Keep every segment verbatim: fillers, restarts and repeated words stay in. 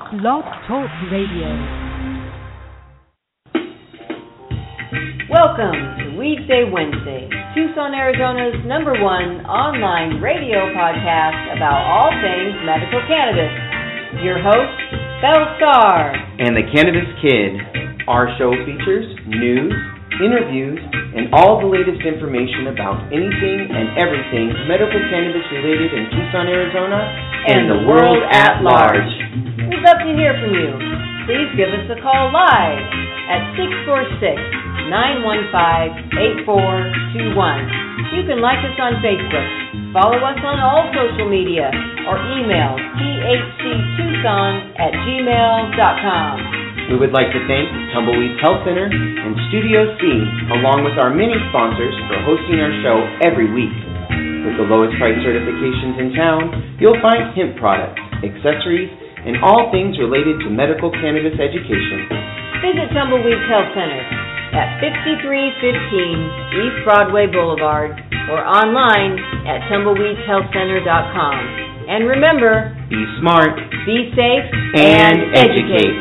Blog Talk Radio. Welcome to Weedsday Wednesday, Tucson, Arizona's number one online radio podcast about all things medical cannabis. Your host, Belle Starr. And the Cannabis Kid. Our show features news, interviews, and all the latest information about anything and everything medical cannabis related in Tucson, Arizona, and, and the world at large. We'd love to hear from you. Please give us a call live at six four six, nine one five, eight four two one. You can like us on Facebook, follow us on all social media, or email t h c tucson at gmail dot com. We would like to thank Tumbleweeds Health Center and Studio C, along with our many sponsors, for hosting our show every week. With the lowest price certifications in town, you'll find hemp products, accessories, and all things related to medical cannabis education. Visit Tumbleweeds Health Center at fifty-three fifteen East Broadway Boulevard or online at tumbleweeds health center dot com. And remember, be smart, be safe, and, and educate.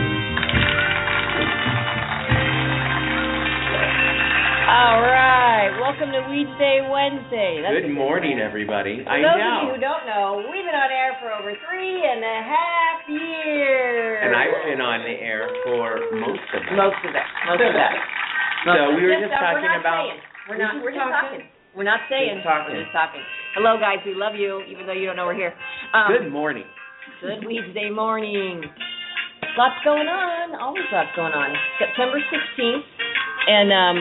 All right, welcome to Weedsday Wednesday. That's Good morning, everybody. For I those know. of you who don't know, we've been on air for over three and a half years. And I've been on the air for most of that. Most of that. Most of that. So we were just, just talking we're not about. Saying. We're not. We're just talking. talking. We're not saying. Just talking. We're just talking. Hello, guys. We love you, even though you don't know we're here. Um, Good morning. Good Weedsday morning. Lots going on. Always lots going on. September sixteenth, and um.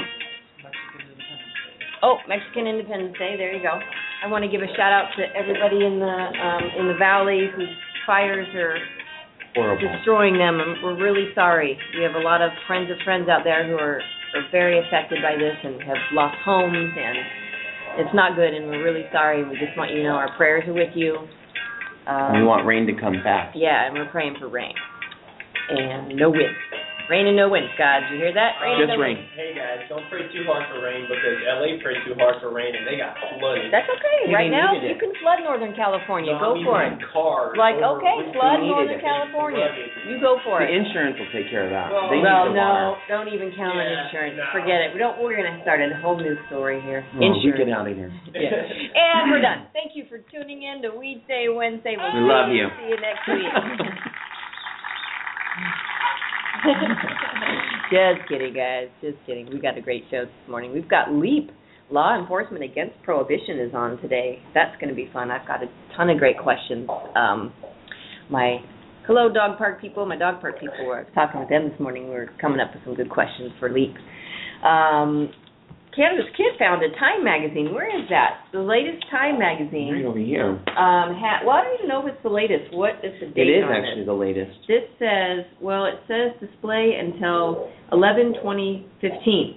Oh, Mexican Independence Day. There you go. I want to give a shout out to everybody in the um, in the valley whose fires are Horrible. destroying them. We're really sorry. We have a lot of friends of friends out there who are, are very affected by this and have lost homes, and it's not good. And we're really sorry. We just want you to know our prayers are with you. Um, we want rain to come back. Yeah, and we're praying for rain and no wind. Rain and no wind, God. Did you hear that? Rain Just and no rain. Wind. Hey, guys, don't pray too hard for rain because L A prayed too hard for rain and they got flooded. That's okay. Yeah, right now, you you can flood Northern California. No, go I mean, for it. Cars Like, over okay, flood needed Northern it. California. Flooded. You go for The it. insurance will take care of that. Well, they Well, need the no, water. don't even count on Yeah, insurance. no. Forget it. We don't. We're gonna start a whole new story here. Oh, we insurance. get out of here. Yeah. And we're done. Thank you for tuning in to Weedsday Wednesday. We'll We love you. See you next week. Just kidding, guys. Just kidding. We got a great show this morning. We've got LEAP, Law Enforcement Against Prohibition, is on today. That's going to be fun. I've got a ton of great questions. Um, my hello dog park people, my dog park people. I was talking with them this morning. We were coming up with some good questions for LEAP. Um, Cannabis Kid founded Time Magazine. Where is that? The latest Time Magazine. Right over here. Um, ha- well, I don't even know if it's the latest. What is the date It is on actually it? the latest. This says, well, it says display until eleven twenty fifteen.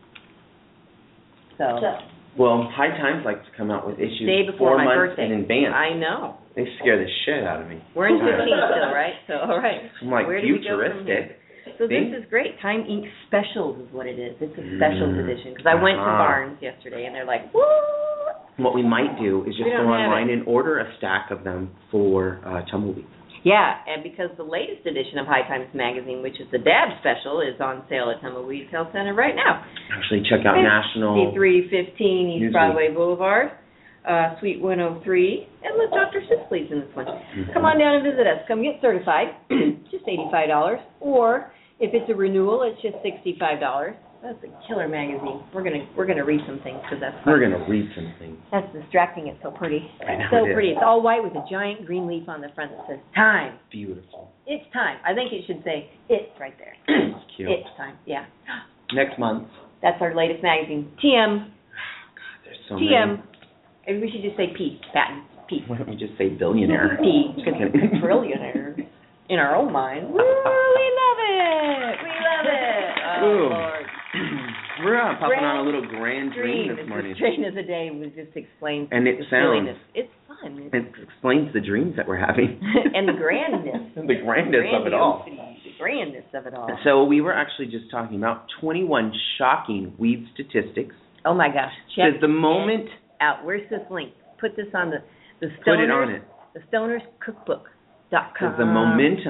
So, Well, High Times like to come out with issues day before four my months birthday. in advance. I know. They scare the shit out of me. We're in fifteen still, right? So, all right. I'm like, Where do we go from here? futuristic. So See? this is great. Time Inc Specials is what it is. It's a specials Mm. edition. Because I went to Uh-huh. Barnes yesterday, and they're like, what? What we might do is just We go don't have online it. and order a stack of them for uh, Tumbleweeds. Yeah, and because the latest edition of High Times Magazine, which is the Dab Special, is on sale at Tumbleweeds Health Center right now. Actually, check out National. fifty-three fifteen East Newsweek. Broadway Boulevard, uh, Suite one oh three, and look, Doctor Sisley's in this one. Mm-hmm. Come on down and visit us. Come get certified, just eighty-five dollars, or if it's a renewal, it's just sixty-five dollars. That's a killer magazine. We're gonna we're gonna read some things because that's fun. We're gonna read something. That's distracting. It's so pretty. I know so it is. pretty. It's all white with a giant green leaf on the front that says time. Beautiful. It's time. I think it should say it's right there. That's cute. It's time. Yeah. Next month. That's our latest magazine. T M. There's so T M. many. Maybe we should just say P. Patent. P. Why don't we just say billionaire? P. Just kidding. Trillionaire. In our own mind. Woo, we love it. We love it. Oh, Ooh. Lord. We're uh, popping Grand on a little grand dream, Dream. this It's morning. the strain of the day. We just explains And it the sounds- silliness. It's fun. It's It explains the dreams that we're having. and the grandness. the grandness of it all. Grandiosity, The grandness of it all. So we were actually just talking about twenty-one shocking weed statistics. Oh my gosh. Check Says the moment. it out. Where's this link? Put this on the, the Put it Stoners, on it. the Stoners Cookbook dot com. Says the momentum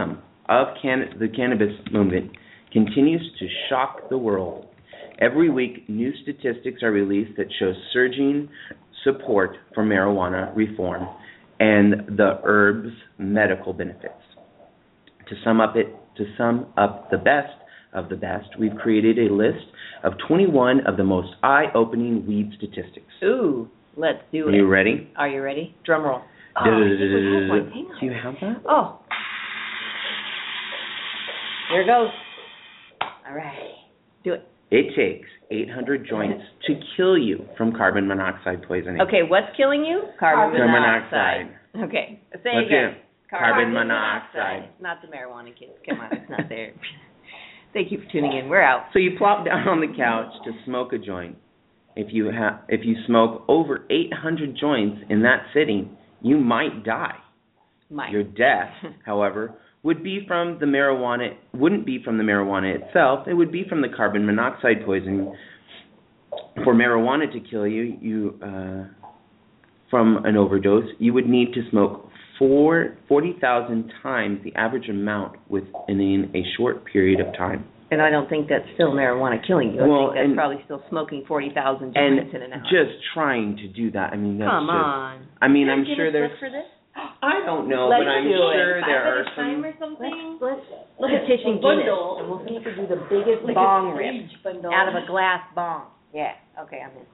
of can- the cannabis movement continues to shock the world. Every week, new statistics are released that show surging support for marijuana reform and the herb's medical benefits. To sum up it, to sum up the best of the best, we've created a list of twenty-one of the most eye-opening weed statistics. Ooh, let's do Are it. you ready? Are you ready? Drum roll. Oh, I think we have one. Hang on. Do you have that? Oh. Here it goes. All right. Do it. It takes eight hundred joints to kill you from carbon monoxide poisoning. Okay, what's killing you? Carbon, Carbon monoxide. monoxide. Okay, say Let's again. do it. Carbon monoxide. Not the marijuana kids. Come on, it's not there. Thank you for tuning in. We're out. So you plop down on the couch to smoke a joint. If you ha- if you smoke over eight hundred joints in that sitting, you might die. Mike. Your death, however, would be from the marijuana. Wouldn't be from the marijuana itself. It would be from the carbon monoxide poisoning. For marijuana to kill you, you uh, from an overdose, you would need to smoke four forty thousand times the average amount within a short period of time. And I don't think that's still marijuana killing you. I Well, think that's and- probably still smoking forty thousand And joints in an hour. just trying to do that, I mean, that's Come just. on. I mean, Can I I'm get sure a there's. slip for this? I don't know, Let's but I'm do it. sure there are Five at a time some. or something. Let's, let's Like a petition Guinness, bundle. and we'll see if we do the biggest Like bong a rip huge bundle. out of a glass bong. Yeah. Okay, I'm in.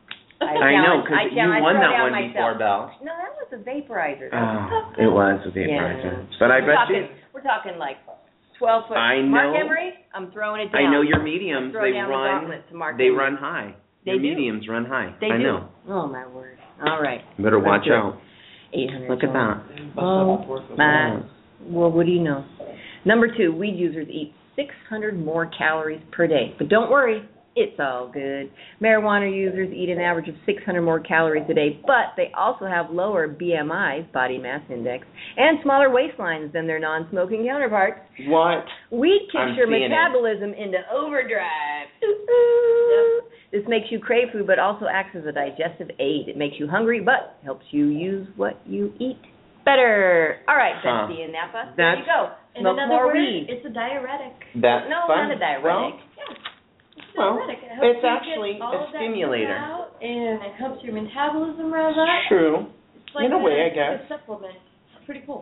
I know, challenge- I because you challenge- I won throw that down one myself. before, Belle. No, that was a vaporizer. Oh, it was a vaporizer. Yeah. But I we're bet talking, you. We're talking like twelve foot. I Mark know- Emery, I'm throwing it down. I know your mediums. Throw They down the run. gauntlet to Mark They Emery. run high. They your do. mediums run high. They I do. know. Oh, my word. All right. You better watch do it. out. eight hundred. Look at that. Oh, my. Well, what do you know? Number two, weed users eat six hundred more calories per day. But don't worry, it's all good. Marijuana users eat an average of six hundred more calories a day, but they also have lower B M Is, body mass index, and smaller waistlines than their non-smoking counterparts. What? Weed kicks I'm your seeing it. metabolism into overdrive. Ooh, ooh. This makes you crave food, but also acts as a digestive aid. It makes you hungry, but helps you use what you eat better. All right, Huh. Betsy and Napa, there That's- you go. In Smoke another more word, weed. it's a diuretic. That's No, fun. not a diuretic. Well, Yeah. It's a Well, diuretic. It helps it's you get actually all a of that stimulator. stuff out, and it helps your metabolism rev up. true. It's like In a way, I it's like guess. a supplement. It's pretty cool.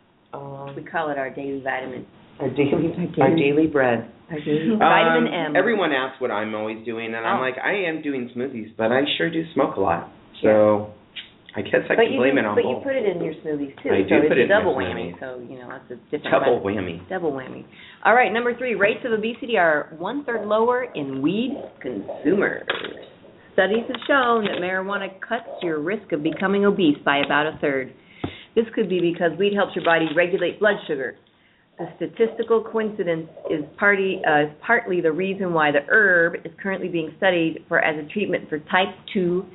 Um, we call it our daily vitamin. our daily, Our our daily- daily bread. Our daily vitamin Um, M. Everyone asks what I'm always doing, and I'm Oh. like, I am doing smoothies, but I sure do smoke a lot. So I guess I but can you blame do, it on But both. you put it in your smoothies too, I so do it's put a it in my double smoothie. whammy. So you know it's a different Double kind of- whammy. Double whammy. All right, number three, rates of obesity are one-third lower in weed consumers. Studies have shown that marijuana cuts your risk of becoming obese by about a third. This could be because weed helps your body regulate blood sugar. The statistical coincidence is party, uh, is partly the reason why the herb is currently being studied for as a treatment for type two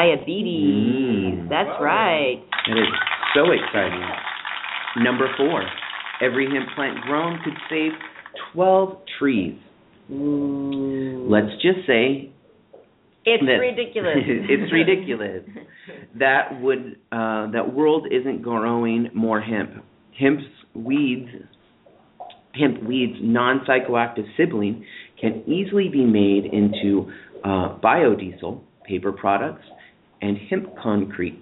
diabetes. Mm. That's right. That is so exciting. Number four, every hemp plant grown could save twelve trees. Ooh. Let's just say It's that- ridiculous. it's ridiculous. That would uh, that world isn't growing more hemp. Hemp's weeds, hemp weeds' non-psychoactive sibling can easily be made into uh, biodiesel, paper products, and hemp concrete.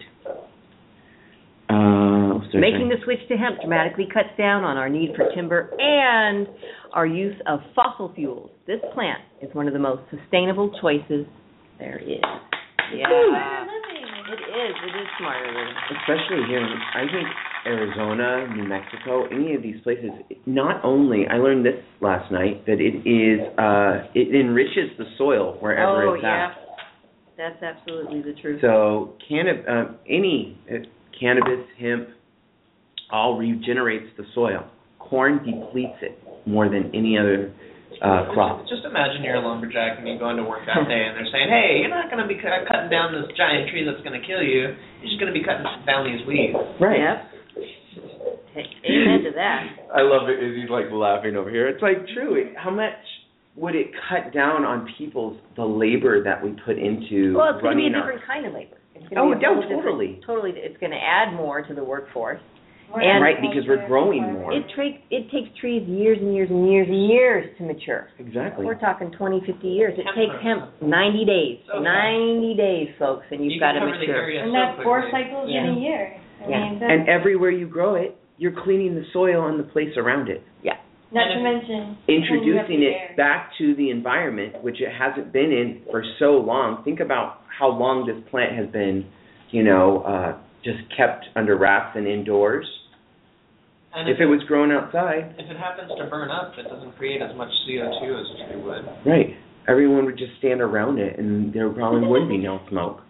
Uh, Making the switch to hemp dramatically cuts down on our need for timber and our use of fossil fuels. This plant is one of the most sustainable choices there is. Yeah. Smarter living. It is. It is smarter living. especially here, I think Arizona, New Mexico, any of these places, not only, I learned this last night, that it is, uh, it enriches the soil wherever Oh, it's yeah. at. That's absolutely the truth. So, canna- uh, any uh, cannabis, hemp, all regenerates the soil. Corn depletes it more than any other uh, crop. Just imagine you're a lumberjack and you go into work that day and they're saying, hey, you're not going to be cut- cutting down this giant tree that's going to kill you. You're just going to be cutting down these weeds. Right. Yep. Amen to that. I love it as he's like laughing over here. It's like true. It, how much would it cut down on people's the labor that we put into Well, it's going to be running a our different kind of labor. It's Oh, gonna be a yeah, whole different- totally. Totally. It's going to add more to the workforce. And right, because we're growing more. It, tra- it takes trees years and years and years and years to mature. Exactly. We're talking twenty, fifty years. It Hemp takes grows. hemp ninety days. So ninety days, folks, and you've You got can to cover the mature. area And so that's four quickly. cycles Yeah. in a year. I Yeah. mean, that's, And everywhere you grow it, you're cleaning the soil and the place around it. not and to if- mention Introducing cleaning it up the air. back to the environment, which it hasn't been in for so long. Think about how long this plant has been, you know, uh, just kept under wraps and indoors. And If it was grown outside, if it happens to burn up, it doesn't create as much C O two as a tree would. right, everyone would just stand around it and there probably would be no smoke.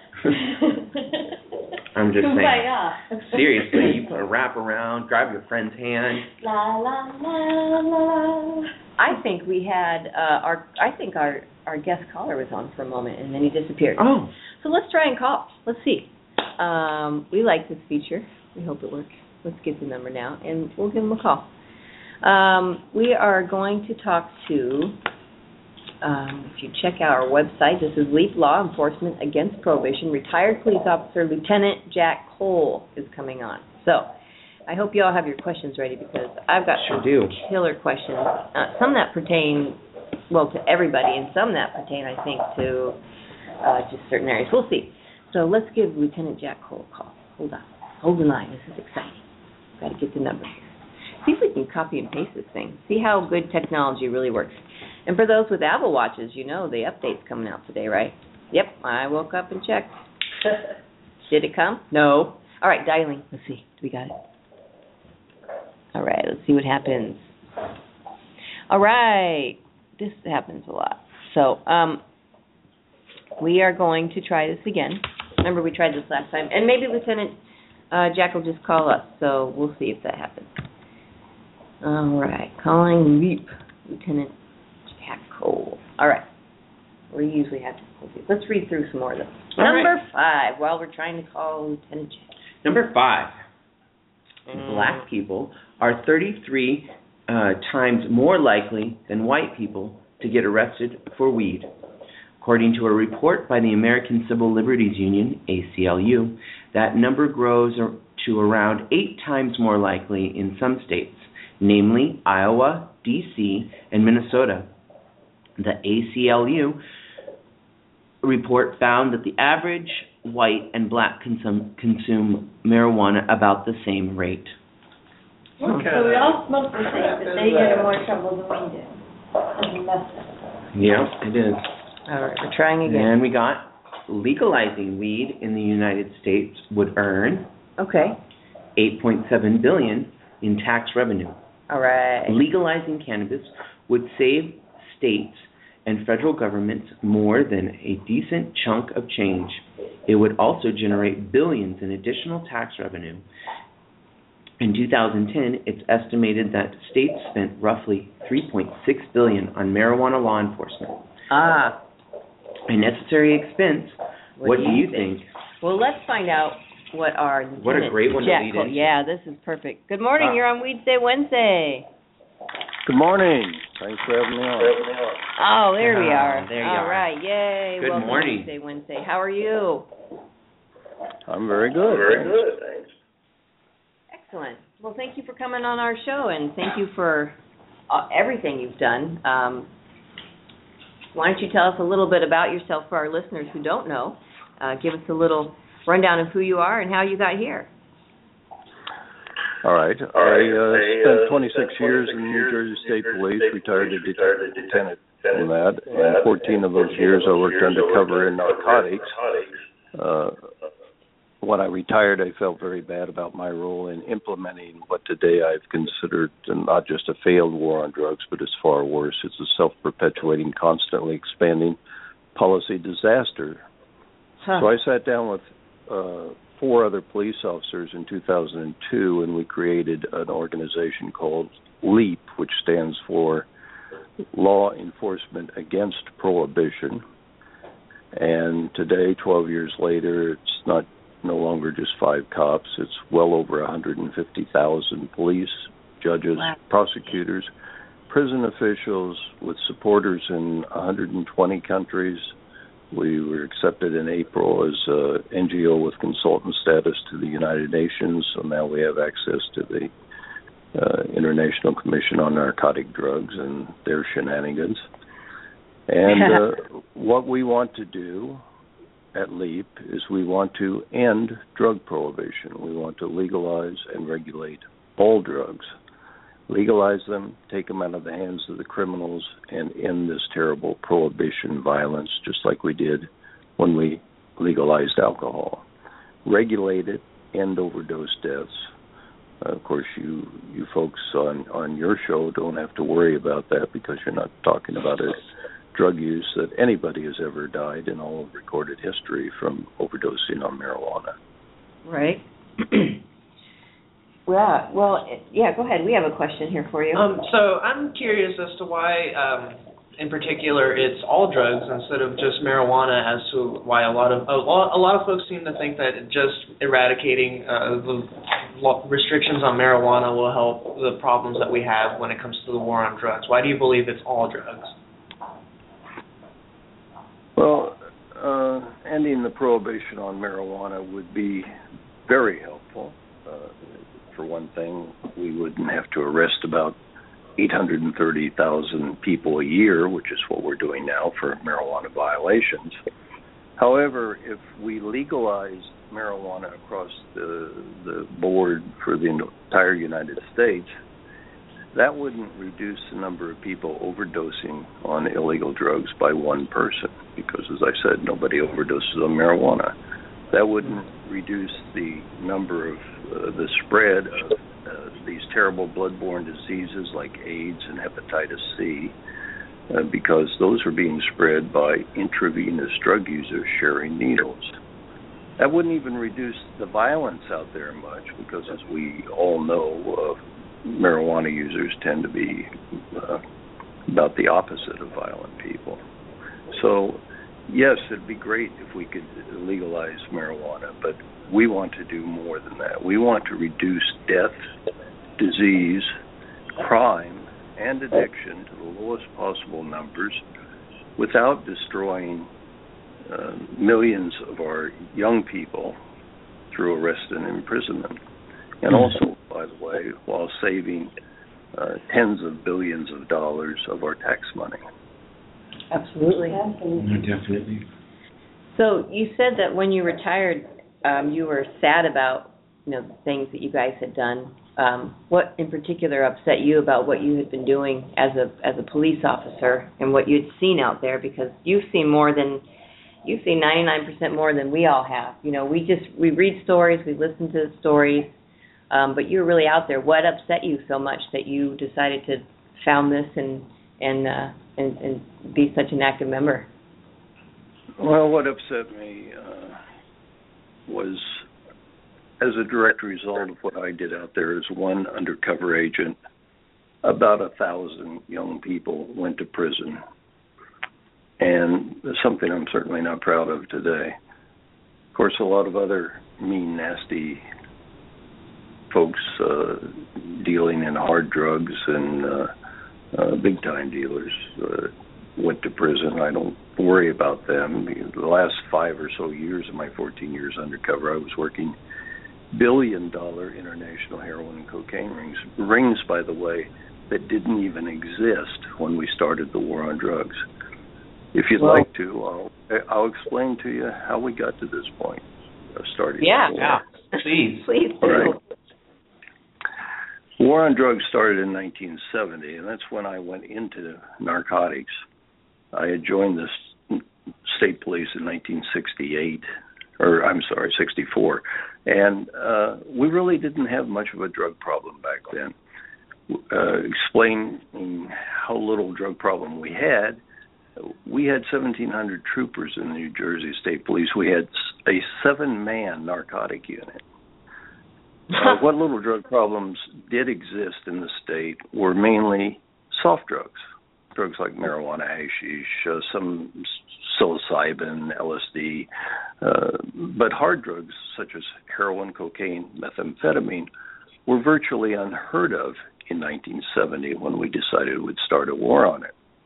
I'm just saying. Kumbaya. Seriously, you put a wrap around, grab your friend's hand. La la la la la. I think we had uh, our. I think our our guest caller was on for a moment and then he disappeared. Oh, So let's try and call. Let's see. Um, we like this feature. We hope it works. Let's get the number now, and we'll give them a call. Um, we are going to talk to, um, if you check out our website, this is LEAP Law Enforcement Against Prohibition. Retired police officer Lieutenant Jack Cole is coming on. So I hope you all have your questions ready because I've got Sure some do. killer questions. Uh, some that pertain, well, to everybody, and some that pertain, I think, to uh, just certain areas. We'll see. So let's give Lieutenant Jack Cole a call. Hold on. Hold the line. This is exciting. Got to get the number here. See if we can copy and paste this thing. See how good technology really works. And for those with Apple Watches, you know the update's coming out today, right? Yep, I woke up and checked. Did it come? No. All right, dialing. Let's see. We got it. All right, let's see what happens. All right. This happens a lot. So, um, we are going to try this again. Remember, we tried this last time. And maybe Lieutenant uh, Jack will just call us, so we'll see if that happens. All right, calling LEAP, Lieutenant Jack Cole. All right, we usually have to. Let's read through some more of them. All Number right. five, while we're trying to call Lieutenant Jack. Number five. Mm. Black people are thirty-three uh, times more likely than white people to get arrested for weed. According to a report by the American Civil Liberties Union, A C L U, that number grows to around eight times more likely in some states, namely Iowa, D C, and Minnesota. The A C L U report found that the average white and black consume, consume marijuana about the same rate. So we all smoke the same, but they get in more trouble than we do. That's messed up. Yeah, it is. All right, we're trying again. And we got legalizing weed in the United States would earn Okay. eight point seven billion dollars in tax revenue. All right. Legalizing cannabis would save states and federal governments more than a decent chunk of change. It would also generate billions in additional tax revenue. In two thousand ten, it's estimated that states spent roughly three point six billion dollars on marijuana law enforcement. Ah. A necessary expense. What, do you think? Well, let's find out what our What a Lieutenant great one to Jack lead Cole- into. Yeah, this is perfect. Good morning. Ah. You're on Weedsday Wednesday. Good morning. Thanks for having me on. Oh, there we Ah, are. there you All are. right. Yay. Good Welcome morning. to Weedsday Wednesday. How are you? I'm very good. Very thanks. good, thanks. Excellent. Well, thank you for coming on our show, and thank you for uh, everything you've done. Um, why don't you tell us a little bit about yourself for our listeners who don't know? Uh, give us a little rundown of who you are and how you got here. All right. All right. I uh, I, spent uh, twenty-six spent years twenty-six in New years Jersey in State New Jersey Police, State retired Police, as retired as lieutenant lieutenant from that, from and that, fourteen of those fourteen years I those worked years I undercover in worked narcotics. narcotics. Uh, when I retired, I felt very bad about my role in implementing what today I've considered not just a failed war on drugs, but it's far worse. It's a self-perpetuating, constantly expanding policy disaster. Huh. So I sat down with uh, four other police officers in two thousand two, and we created an organization called LEAP, which stands for Law Enforcement Against Prohibition. And today, twelve years later, it's not no longer just five cops. It's well over one hundred fifty thousand police, judges, Wow. prosecutors, prison officials with supporters in one hundred twenty countries, We were accepted in April as an N G O with consultant status to the United Nations, so now we have access to the uh, International Commission on Narcotic Drugs and their shenanigans. And uh, what we want to do at LEAP is we want to end drug prohibition. We want to legalize and regulate all drugs. Legalize them, take them out of the hands of the criminals, and end this terrible prohibition violence, just like we did when we legalized alcohol. Regulate it, end overdose deaths. Uh, of course, you you folks on, on your show don't have to worry about that because you're not talking about a drug use that anybody has ever died in all of recorded history from overdosing on marijuana. Right. Yeah, well, yeah, go ahead. We have a question here for you. Um, so I'm curious as to why, um, in particular, it's all drugs instead of just marijuana, as to why a lot of a lot, a lot of folks seem to think that just eradicating uh, the restrictions on marijuana will help the problems that we have when it comes to the war on drugs. Why do you believe it's all drugs? Well, uh, ending the prohibition on marijuana would be very helpful. Uh, For one thing, we wouldn't have to arrest about eight hundred thirty thousand people a year, which is what we're doing now for marijuana violations. However, if we legalize marijuana across the, the board for the entire United States, that wouldn't reduce the number of people overdosing on illegal drugs by one person, because, as I said, nobody overdoses on marijuana. That wouldn't reduce the number of uh, the spread of uh, these terrible bloodborne diseases like AIDS and hepatitis C, uh, because those are being spread by intravenous drug users sharing needles. That wouldn't even reduce the violence out there much, because, as we all know, uh, marijuana users tend to be uh, about the opposite of violent people. So, yes, it'd be great if we could legalize marijuana, but we want to do more than that. We want to reduce death, disease, crime, and addiction to the lowest possible numbers without destroying uh, millions of our young people through arrest and imprisonment. And also, by the way, while saving uh, tens of billions of dollars of our tax money. Absolutely. Absolutely. Definitely. So you said that when you retired, um, you were sad about, you know, the things that you guys had done. Um, what in particular upset you about what you had been doing as a as a police officer and what you'd seen out there? Because you've seen more than you've seen ninety-nine percent more than we all have. You know, we just we read stories, we listen to stories, um, but you're really out there. What upset you so much that you decided to found this and and uh, and, and be such an active member? Well, what upset me uh, was, as a direct result of what I did out there as one undercover agent, about a thousand young people went to prison. And something I'm certainly not proud of today. Of course, a lot of other mean, nasty folks uh, dealing in hard drugs and uh, uh, big-time dealers uh, went to prison. I don't worry about them. The last five or so years of my fourteen years undercover, I was working billion-dollar international heroin and cocaine rings. Rings, by the way, that didn't even exist when we started the war on drugs. If you'd well, like to, I'll, I'll explain to you how we got to this point of starting. Yeah, the war. yeah, please. Please do. All right. The war on drugs started in nineteen seventy, and that's when I went into narcotics. I had joined the state police in nineteen sixty-eight, or I'm sorry, sixty-four, and uh, we really didn't have much of a drug problem back then. Uh, explaining how little drug problem we had, we had seventeen hundred troopers in the New Jersey State Police. We had a seven-man narcotic unit. Uh, what little drug problems did exist in the state were mainly soft drugs, drugs like marijuana, hashish, uh, some psilocybin, L S D, uh, but hard drugs such as heroin, cocaine, methamphetamine were virtually unheard of in nineteen seventy when we decided we'd start a war on it.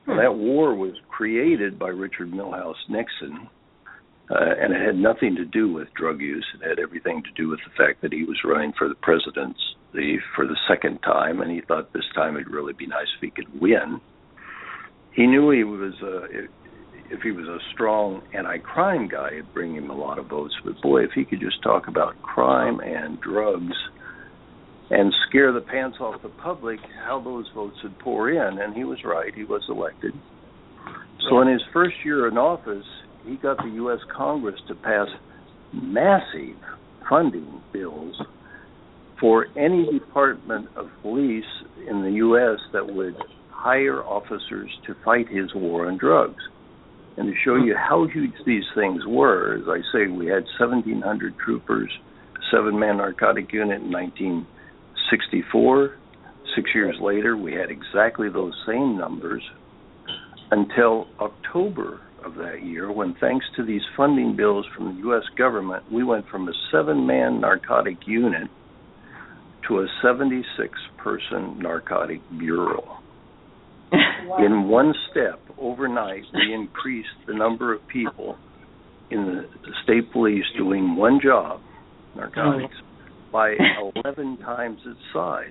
Hmm. That war was created by Richard Milhous Nixon, uh, and it had nothing to do with drug use. It had everything to do with the fact that he was running for the presidency for the second time, and he thought this time it'd really be nice if he could win. He knew he was, uh, if, if he was a strong anti-crime guy, it'd bring him a lot of votes. But boy, if he could just talk about crime and drugs and scare the pants off the public, how those votes would pour in. And he was right. He was elected. So in his first year in office, he got the U S Congress to pass massive funding bills for any department of police in the U S that would hire officers to fight his war on drugs. And to show you how huge these things were, as I say, we had seventeen hundred troopers, seven-man narcotic unit in nineteen sixty-four. Six years later, we had exactly those same numbers until October of that year, when thanks to these funding bills from the U S government, we went from a seven-man narcotic unit to a seventy-six person narcotic bureau. Wow. In one step, overnight, we increased the number of people in the state police doing one job, narcotics, by eleven times its size,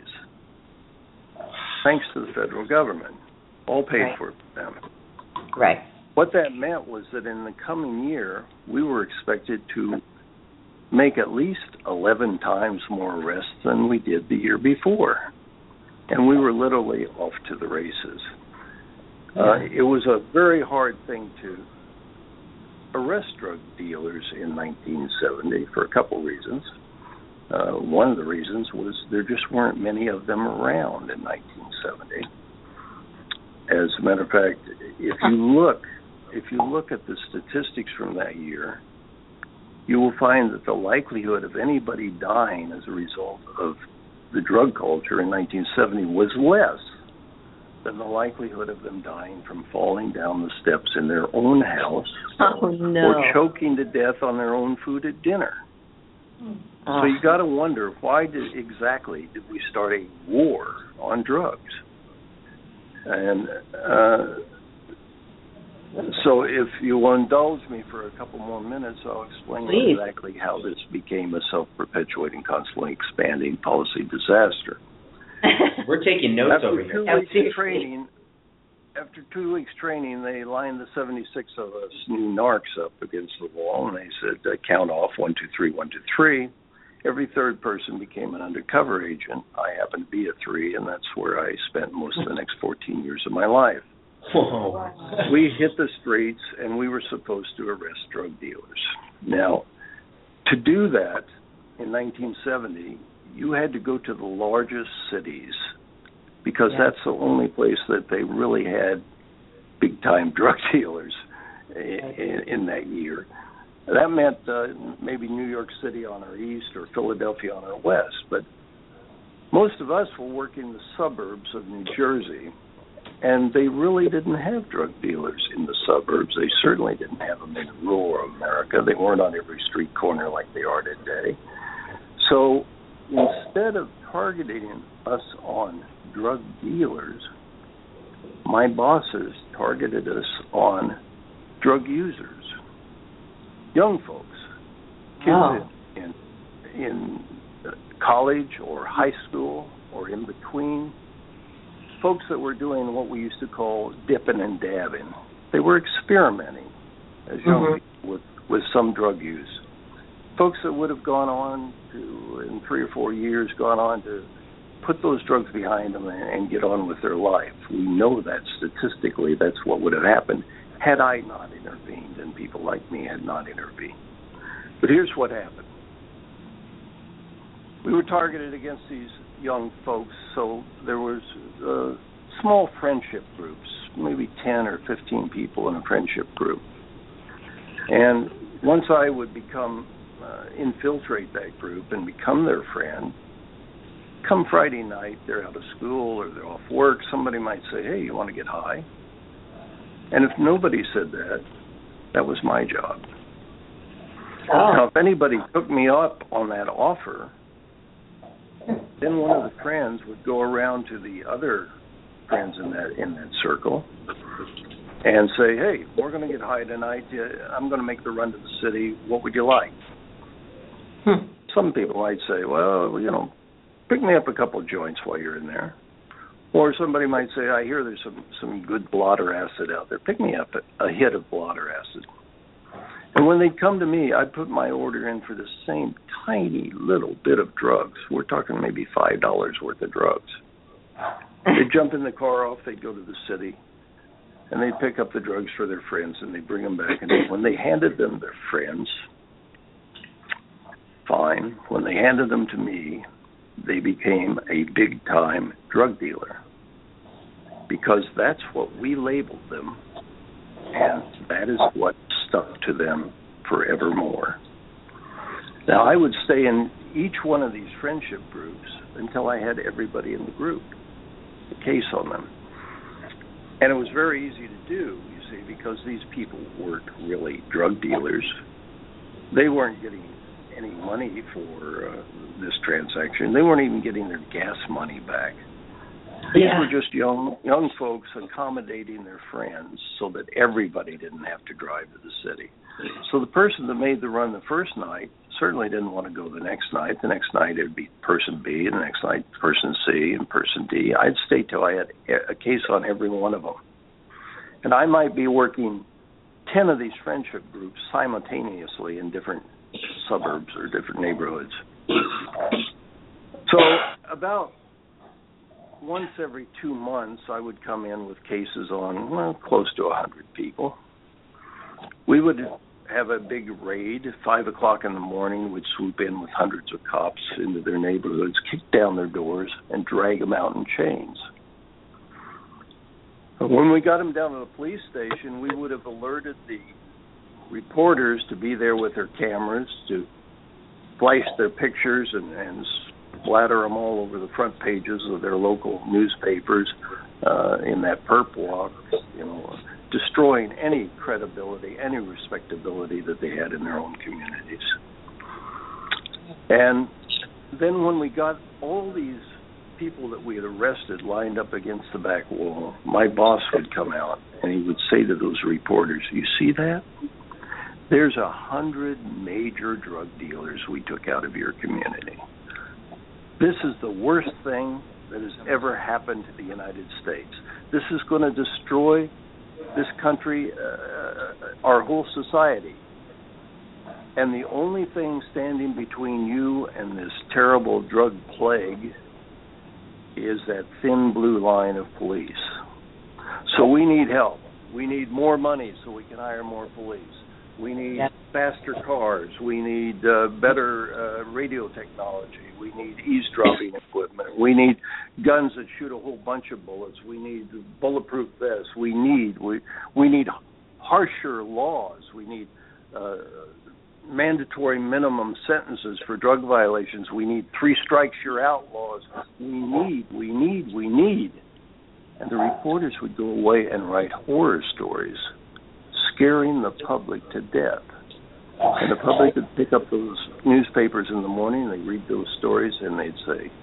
thanks to the federal government, all paid right. for them. Right. What that meant was that in the coming year, we were expected to make at least eleven times more arrests than we did the year before. And we were literally off to the races. Uh, it was a very hard thing to arrest drug dealers in nineteen seventy for a couple reasons. Uh, one of the reasons was there just weren't many of them around in nineteen seventy. As a matter of fact, if you look, if you look at the statistics from that year, you will find that the likelihood of anybody dying as a result of the drug culture in nineteen seventy was less than the likelihood of them dying from falling down the steps in their own house oh, no. or choking to death on their own food at dinner. Oh. So you got to wonder, why did exactly did we start a war on drugs? And uh, so if you will indulge me for a couple more minutes, I'll explain Please. exactly how this became a self-perpetuating, constantly expanding policy disaster. We're taking notes after over two here. Weeks of training, after two weeks training, they lined the seventy-six of us new narcs up against the wall, and they said, uh, count off, one, two, three, one, two, three. Every third person became an undercover agent. I happened to be a three, and that's where I spent most of the next fourteen years of my life. Whoa. We hit the streets, and we were supposed to arrest drug dealers. Now, to do that in nineteen seventy, you had to go to the largest cities because yeah. that's the only place that they really had big-time drug dealers in, in that year. That meant uh, maybe New York City on our east or Philadelphia on our west, but most of us were working in the suburbs of New Jersey, and they really didn't have drug dealers in the suburbs. They certainly didn't have them in rural America. They weren't on every street corner like they are today. So instead of targeting us on drug dealers, my bosses targeted us on drug users, young folks, kids oh. in, in in college or high school or in between, folks that were doing what we used to call dipping and dabbing. They were experimenting as young mm-hmm. people with, with some drug use. Folks that would have gone on to, in three or four years, gone on to put those drugs behind them and, and get on with their life. We know that statistically that's what would have happened had I not intervened and people like me had not intervened. But here's what happened. We were targeted against these young folks, so there was uh, small friendship groups, maybe ten or fifteen people in a friendship group. And once I would become, uh, infiltrate that group and become their friend, come Friday night, they're out of school or they're off work, somebody might say, hey, you want to get high? And if nobody said that, that was my job. Oh. Now, if anybody took me up on that offer, then one of the friends would go around to the other friends in that in that circle and say, hey, we're going to get high tonight. I'm going to make the run to the city. What would you like? Hmm. Some people might say, well, you know, pick me up a couple of joints while you're in there. Or somebody might say, I hear there's some, some good blotter acid out there. Pick me up a, a hit of blotter acid. And when they'd come to me, I'd put my order in for the same tiny little bit of drugs. We're talking maybe five dollars worth of drugs. They'd jump in the car off, they'd go to the city, and they'd pick up the drugs for their friends, and they'd bring them back. And when they handed them their friends, fine. When they handed them to me, they became a big-time drug dealer because that's what we labeled them, and that is what stuck to them forevermore. Now, I would stay in each one of these friendship groups until I had everybody in the group, a case on them. And it was very easy to do, you see, because these people weren't really drug dealers. They weren't getting any money for uh, this transaction. They weren't even getting their gas money back. These yeah. were just young young folks accommodating their friends so that everybody didn't have to drive to the city. So the person that made the run the first night certainly didn't want to go the next night. The next night it would be person B, the next night person C, and person D. I'd stay till I had a case on every one of them. And I might be working ten of these friendship groups simultaneously in different suburbs or different neighborhoods. So about once every two months, I would come in with cases on, well, close to one hundred people. We would have a big raid, five o'clock in the morning, we'd swoop in with hundreds of cops into their neighborhoods, kick down their doors, and drag them out in chains. But when we got them down to the police station, we would have alerted the reporters to be there with their cameras to flash their pictures and, and splatter them all over the front pages of their local newspapers uh, in that perp walk, you know, destroying any credibility, any respectability that they had in their own communities. And then when we got all these people that we had arrested lined up against the back wall, my boss would come out and he would say to those reporters, you see that? There's a hundred major drug dealers we took out of your community. This is the worst thing that has ever happened to the United States. This is going to destroy this country, uh, our whole society. And the only thing standing between you and this terrible drug plague is that thin blue line of police. So we need help. We need more money so we can hire more police. We need yep. faster cars. We need uh, better uh, radio technology. We need eavesdropping equipment. We need guns that shoot a whole bunch of bullets. We need bulletproof vests. We need we we need harsher laws. We need uh, mandatory minimum sentences for drug violations. We need three strikes you're out laws. We need, we need, we need. And the reporters would go away and write horror stories, scaring the public to death. And the public would pick up those newspapers in the morning, they'd read those stories, and they'd say,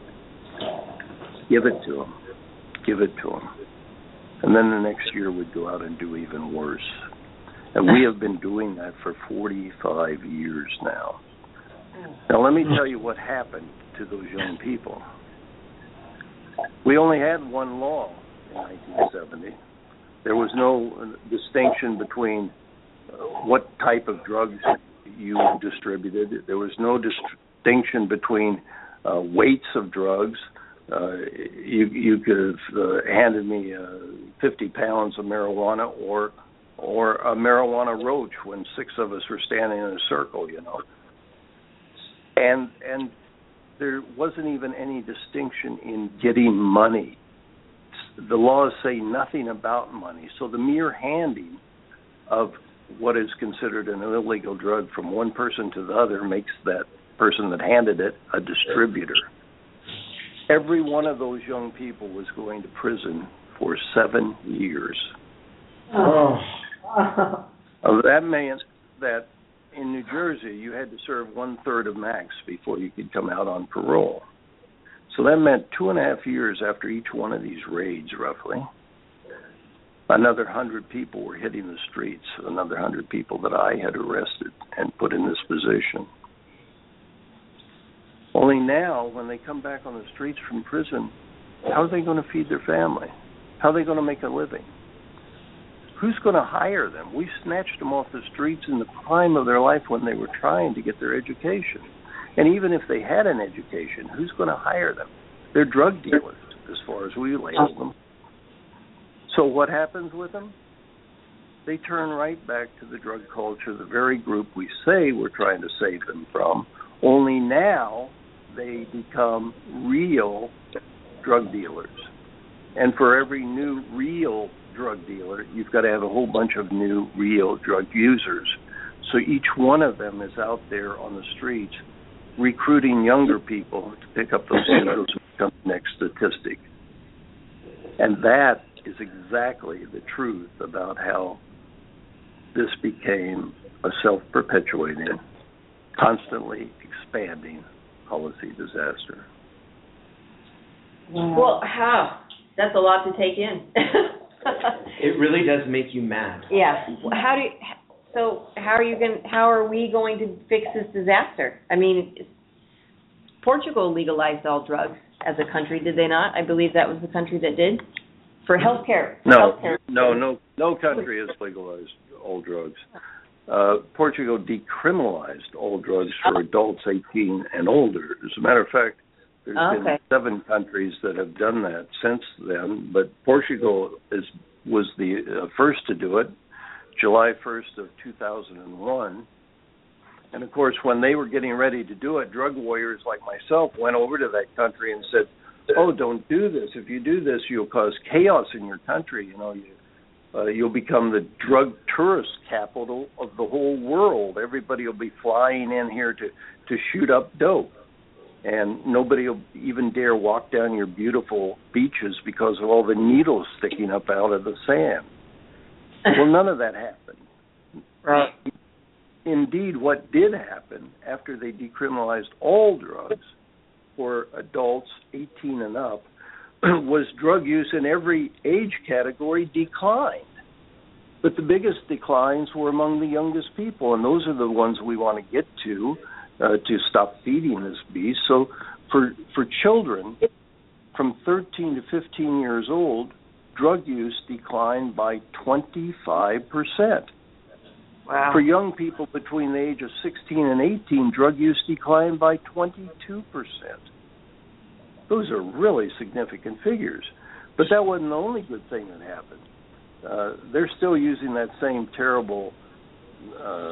give it to them, give it to them. And then the next year we'd go out and do even worse. And we have been doing that for forty-five years now. Now let me tell you what happened to those young people. We only had one law in nineteen seventy. There was no distinction between uh, what type of drugs you distributed. There was no distinction between uh, weights of drugs. Uh, you, you could have uh, handed me uh, fifty pounds of marijuana or or a marijuana roach when six of us were standing in a circle, you know. And and there wasn't even any distinction in getting money. The laws say nothing about money. So the mere handing of what is considered an illegal drug from one person to the other makes that person that handed it a distributor. Every one of those young people was going to prison for seven years. Oh. Uh, that meant that in New Jersey you had to serve one-third of max before you could come out on parole. So that meant two and a half years after each one of these raids, roughly, another hundred people were hitting the streets, another hundred people that I had arrested and put in this position. Only now, when they come back on the streets from prison, how are they going to feed their family? How are they going to make a living? Who's going to hire them? We snatched them off the streets in the prime of their life when they were trying to get their education. And even if they had an education, who's going to hire them? They're drug dealers, as far as we label them. So what happens with them? They turn right back to the drug culture, the very group we say we're trying to save them from, only now they become real drug dealers. And for every new real drug dealer, you've got to have a whole bunch of new real drug users. So each one of them is out there on the streets recruiting younger people to pick up those needles and become the next statistic. And that is exactly the truth about how this became a self-perpetuating, constantly expanding policy disaster. Wow. Well, how? That's a lot to take in. It really does make you mad. Yeah. How do you, so how are you going how are we going to fix this disaster? I mean, Portugal legalized all drugs as a country, did they not? I believe that was the country that did. For healthcare. No, healthcare. no, no, no country has legalized all drugs. Uh, Portugal decriminalized all drugs for adults eighteen and older. As a matter of fact, there's okay. been seven countries that have done that since then, but Portugal is was the uh, first to do it, July first of two thousand one. And, of course, when they were getting ready to do it, drug warriors like myself went over to that country and said, oh, don't do this. If you do this, you'll cause chaos in your country. You know, you, uh, you'll become the drug tourist capital of the whole world. Everybody will be flying in here to, to shoot up dope. And nobody will even dare walk down your beautiful beaches because of all the needles sticking up out of the sand. Well, none of that happened. Right. Indeed, what did happen after they decriminalized all drugs for adults eighteen and up was drug use in every age category declined. But the biggest declines were among the youngest people, and those are the ones we want to get to uh, to stop feeding this beast. So for for children from thirteen to fifteen years old, drug use declined by twenty-five percent. Wow. For young people between the age of sixteen and eighteen, drug use declined by twenty-two percent. Those are really significant figures. But that wasn't the only good thing that happened. Uh, they're still using that same terrible uh,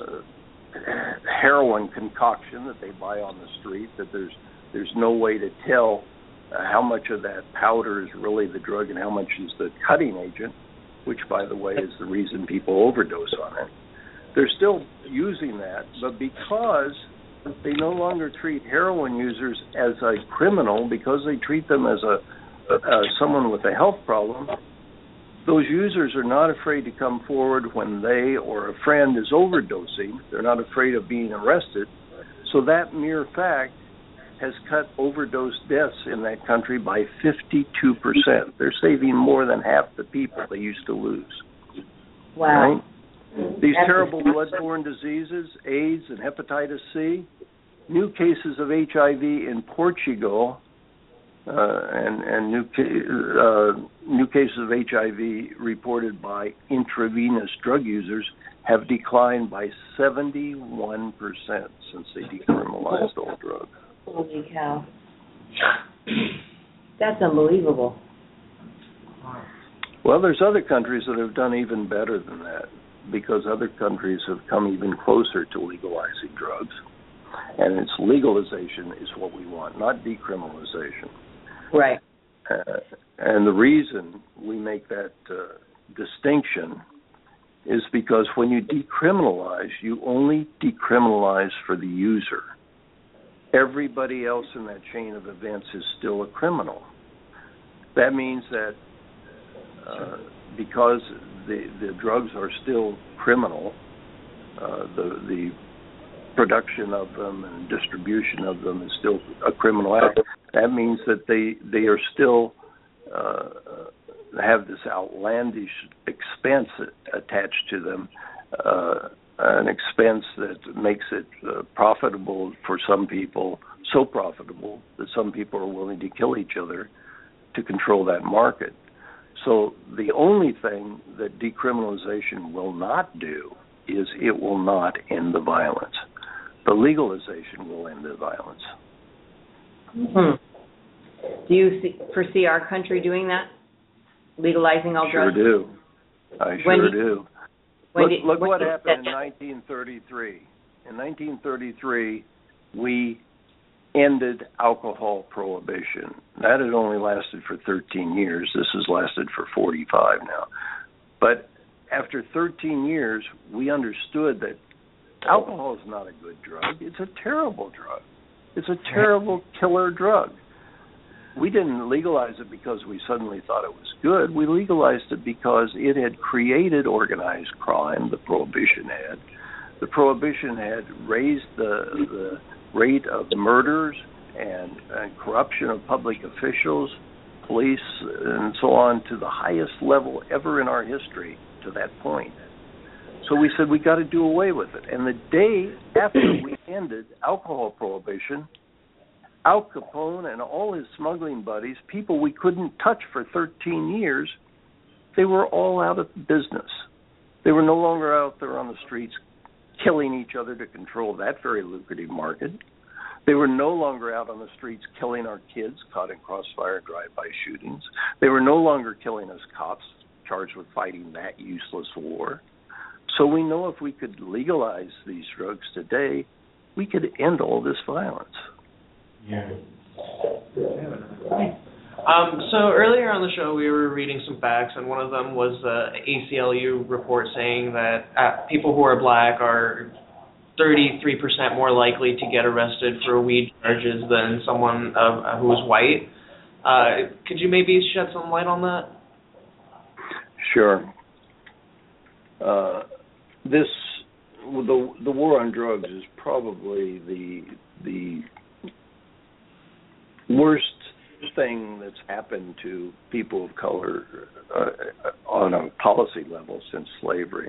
heroin concoction that they buy on the street, that there's there's no way to tell uh, how much of that powder is really the drug and how much is the cutting agent, which, by the way, is the reason people overdose on it. They're still using that, but because they no longer treat heroin users as a criminal, because they treat them as a uh, someone with a health problem, those users are not afraid to come forward when they or a friend is overdosing. They're not afraid of being arrested. So that mere fact has cut overdose deaths in that country by fifty-two percent. They're saving more than half the people they used to lose. Wow. Right? These terrible bloodborne diseases, AIDS and hepatitis C, new cases of H I V in Portugal, uh, and, and new, uh, new cases of H I V reported by intravenous drug users have declined by seventy-one percent since they decriminalized all drugs. Holy cow. That's unbelievable. Well, there's other countries that have done even better than that, because other countries have come even closer to legalizing drugs. And its legalization is what we want, not decriminalization. Right. Uh, and the reason we make that uh, distinction is because when you decriminalize, you only decriminalize for the user. Everybody else in that chain of events is still a criminal. That means that uh, because the, the drugs are still criminal, uh, the the production of them and distribution of them is still a criminal act. That means that they they are still uh, have this outlandish expense attached to them, uh, an expense that makes it uh, profitable for some people, so profitable that some people are willing to kill each other to control that market. So the only thing that decriminalization will not do is it will not end the violence. The legalization will end the violence. Hmm. Do you see, foresee our country doing that? Legalizing all sure drugs? Sure do. I when sure do. do. Look, do, look what happened in that, nineteen thirty-three. In nineteen thirty-three, we ended alcohol prohibition. That had only lasted for thirteen years. This has lasted for forty-five now. But after thirteen years, we understood that alcohol is not a good drug. It's a terrible drug. It's a terrible killer drug. We didn't legalize it because we suddenly thought it was good. We legalized it because it had created organized crime, the Prohibition had. The Prohibition had raised the, the rate of murders and, and corruption of public officials, police, and so on to the highest level ever in our history to that point. So we said we got to do away with it. And the day after we ended alcohol prohibition, Al Capone and all his smuggling buddies, people we couldn't touch for thirteen years, they were all out of business. They were no longer out there on the streets killing each other to control that very lucrative market. They were no longer out on the streets killing our kids caught in crossfire drive-by shootings. They were no longer killing us cops charged with fighting that useless war. So we know if we could legalize these drugs today, we could end all this violence. Yeah. Um, so earlier on the show, we were reading some facts, and one of them was the A C L U report saying that uh, people who are black are thirty-three percent more likely to get arrested for weed charges than someone uh, who is white. Uh, could you maybe shed some light on that? Sure. Uh, this the the war on drugs is probably the the worst thing that's happened to people of color uh, on a policy level since slavery.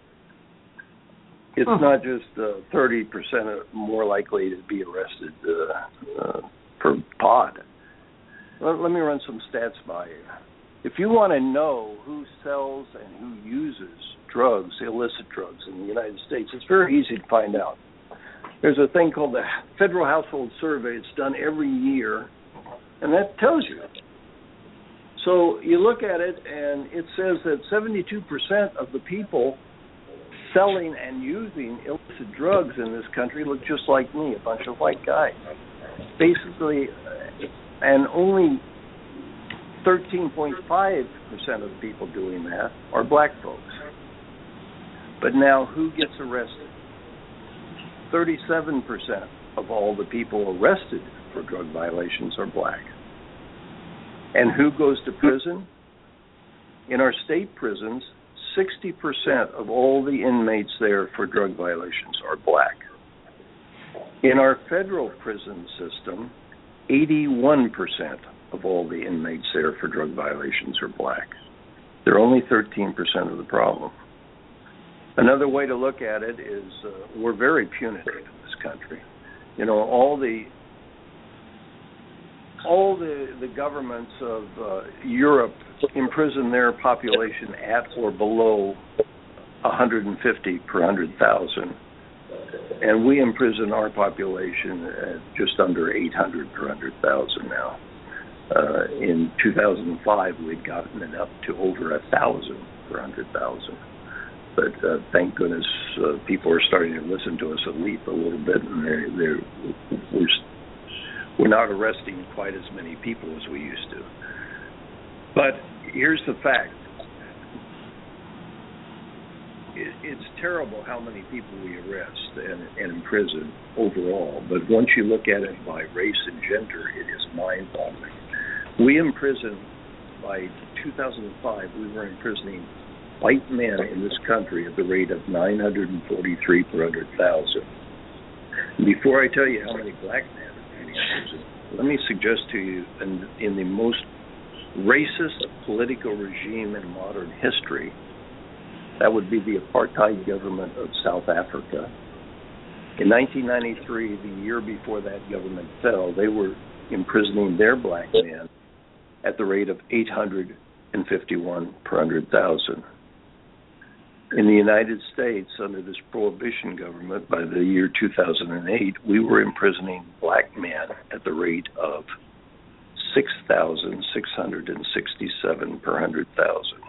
It's huh. not just uh, thirty percent more likely to be arrested uh, uh, for pot. Let, let me run some stats by you. If you want to know who sells and who uses drugs, illicit drugs in the United States, it's very easy to find out. There's a thing called the Federal Household Survey. It's done every year, and that tells you. So you look at it, and it says that seventy-two percent of the people selling and using illicit drugs in this country look just like me, a bunch of white guys. Basically, and only thirteen point five percent of the people doing that are black folks. But now, who gets arrested? thirty-seven percent of all the people arrested for drug violations are black. And who goes to prison? In our state prisons, sixty percent of all the inmates there for drug violations are black. In our federal prison system, eighty-one percent of all the inmates there for drug violations are black. They're only thirteen percent of the problem. Another way to look at it is uh, we're very punitive in this country. You know, all the all the, the governments of uh, Europe imprison their population at or below one hundred fifty per one hundred thousand. And we imprison our population at just under eight hundred per one hundred thousand now. Uh, in two thousand five, we'd gotten it up to over one thousand per one hundred thousand. But uh, thank goodness uh, people are starting to listen to us at LEAP a little bit, and they're, they're, we're, we're not arresting quite as many people as we used to. But here's the fact. It, it's terrible how many people we arrest and, and imprison overall, but once you look at it by race and gender, it is mind-boggling. We imprison, by two thousand five, we were imprisoning white men in this country at the rate of nine hundred forty-three per one hundred thousand. Before I tell you how many black men are being imprisoned, let me suggest to you, in, in the most racist political regime in modern history, that would be the apartheid government of South Africa. In nineteen ninety-three, the year before that government fell, they were imprisoning their black men at the rate of eight hundred fifty-one per one hundred thousand. In the United States, under this prohibition government, by the year two thousand eight, we were imprisoning black men at the rate of six thousand six hundred sixty-seven per one hundred thousand.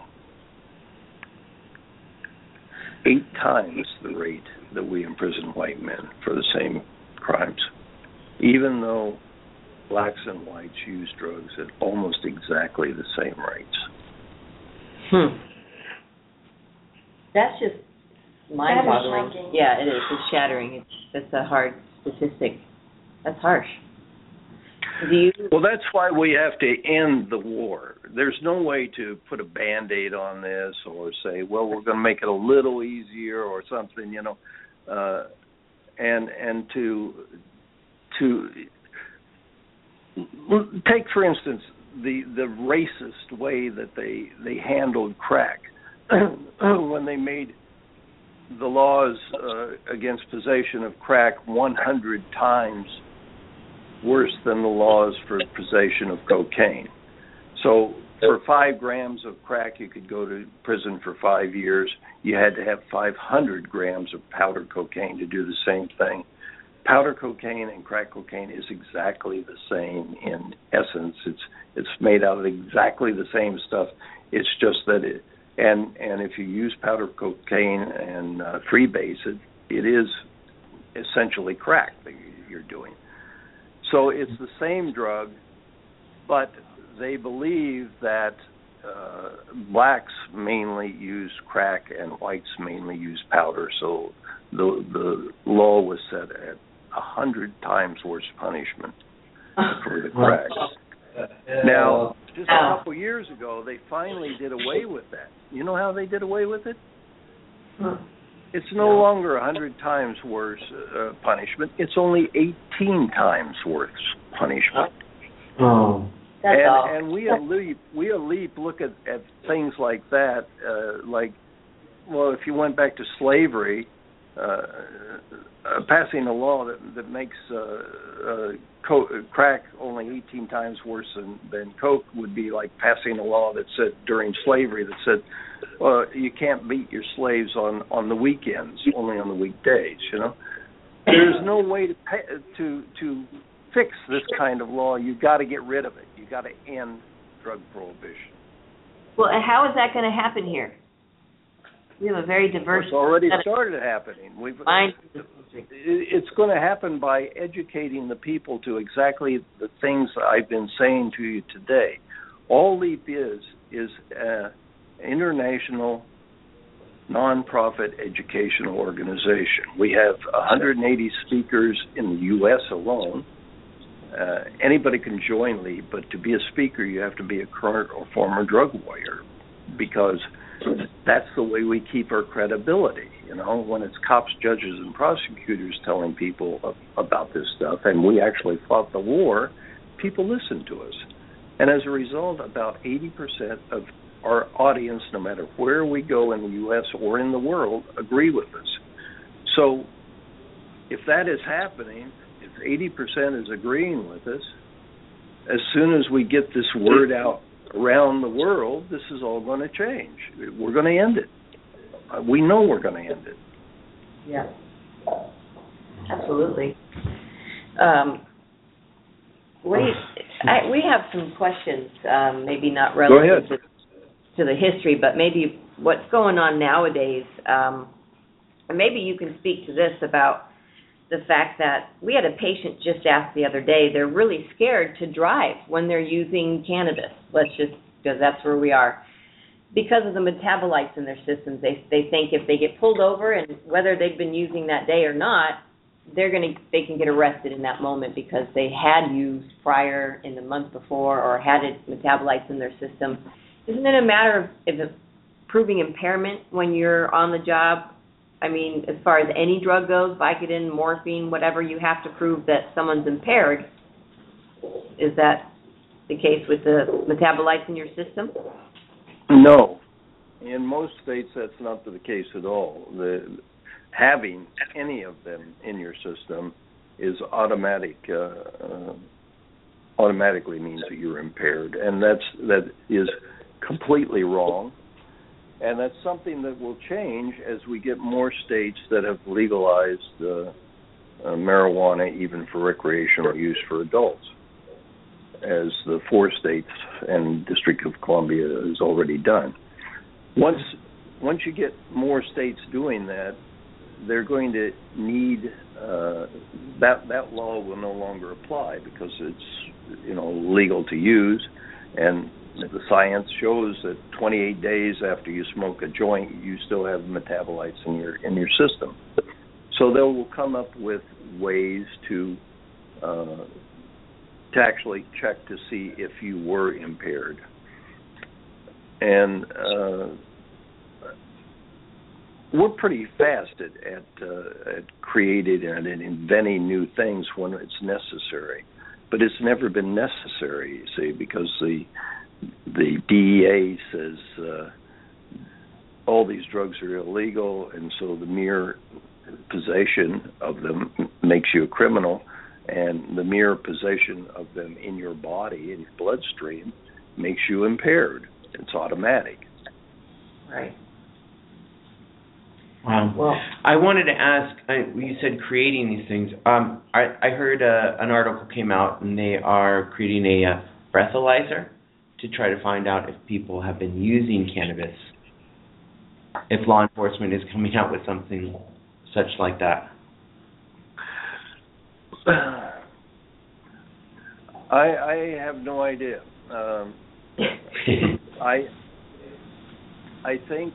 Eight times the rate that we imprison white men for the same crimes, even though blacks and whites use drugs at almost exactly the same rates. Hmm. That's just mind-boggling. Shattering. Yeah, it is. It's shattering. It's that's a hard statistic. That's harsh. Do you? Well, that's why we have to end the war. There's no way to put a Band-Aid on this or say, well, we're going to make it a little easier or something, you know. Uh, and and to to take, for instance, the the racist way that they they handled crack when they made the laws uh, against possession of crack one hundred times worse than the laws for possession of cocaine. So for five grams of crack, you could go to prison for five years. You had to have five hundred grams of powder cocaine to do the same thing. Powder cocaine and crack cocaine is exactly the same in essence. It's it's made out of exactly the same stuff. It's just that it, and and if you use powder cocaine and uh, freebase it, it is essentially crack that you're doing. So it's the same drug, but they believe that uh, blacks mainly use crack and whites mainly use powder. So the the law was set at a hundred times worse punishment for the crack. Now, just a couple years ago, they finally did away with that. You know how they did away with it? It's no longer a hundred times worse uh, punishment. It's only eighteen times worse punishment. Oh, that's and, all. and we at LEAP, we at LEAP look at, at things like that, uh, like, well, if you went back to slavery, uh, uh, passing a law that that makes uh, uh, co- crack only eighteen times worse than, than coke would be like passing a law that said during slavery that said, well, you can't beat your slaves on, on the weekends, only on the weekdays. You know, there's no way to pay, to to fix this kind of law. You've got to get rid of it. You've got to end drug prohibition. Well, how is that going to happen here? We have a very diverse. It's already started happening. We've, it's going to happen by educating the people to exactly the things I've been saying to you today. All LEAP is is an international nonprofit educational organization. We have one hundred eighty speakers in the U S alone. Uh, anybody can join LEAP, but to be a speaker, you have to be a current or former drug warrior, because that's the way we keep our credibility. You know, when it's cops, judges, and prosecutors telling people about this stuff, and we actually fought the war, people listen to us. And as a result, about eighty percent of our audience, no matter where we go in the U S or in the world, agree with us. So if that is happening, if eighty percent is agreeing with us, as soon as we get this word out around the world, this is all going to change. We're going to end it. We know we're going to end it. Yeah, absolutely. Um, what do you, I, we have some questions, um, maybe not relevant to, to the history, but maybe what's going on nowadays. Um, and maybe you can speak to this about the fact that we had a patient just ask the other day, they're really scared to drive when they're using cannabis. Let's just, because that's where we are. Because of the metabolites in their systems, they they think if they get pulled over, and whether they've been using that day or not, they're gonna they can get arrested in that moment because they had used prior in the month before or had it, metabolites in their system. Isn't it a matter of, of proving impairment when you're on the job I mean, as far as any drug goes, Vicodin, morphine, whatever, you have to prove that someone's impaired. Is that the case with the metabolites in your system? No. In most states, that's not the case at all. The, having any of them in your system is automatic. Uh, uh, automatically means that you're impaired, and that's that is completely wrong. And that's something that will change as we get more states that have legalized uh, uh, marijuana, even for recreational use for adults, as the four states and District of Columbia has already done. Once once you get more states doing that, they're going to need uh, that that law will no longer apply because it's you know legal to use, and the science shows that twenty-eight days after you smoke a joint, you still have metabolites in your in your system. So they will come up with ways to uh, to actually check to see if you were impaired. And uh, we're pretty fast at at, uh, at creating and at inventing new things when it's necessary, but it's never been necessary, you see, because the the D E A says uh, all these drugs are illegal, and so the mere possession of them makes you a criminal, and the mere possession of them in your body, in your bloodstream, makes you impaired. It's automatic. Right. Wow. Well, I wanted to ask, I, you said creating these things. Um, I, I heard uh, an article came out, and they are creating a uh, breathalyzer to try to find out if people have been using cannabis, if law enforcement is coming out with something such like that. I, I have no idea. Um, I I think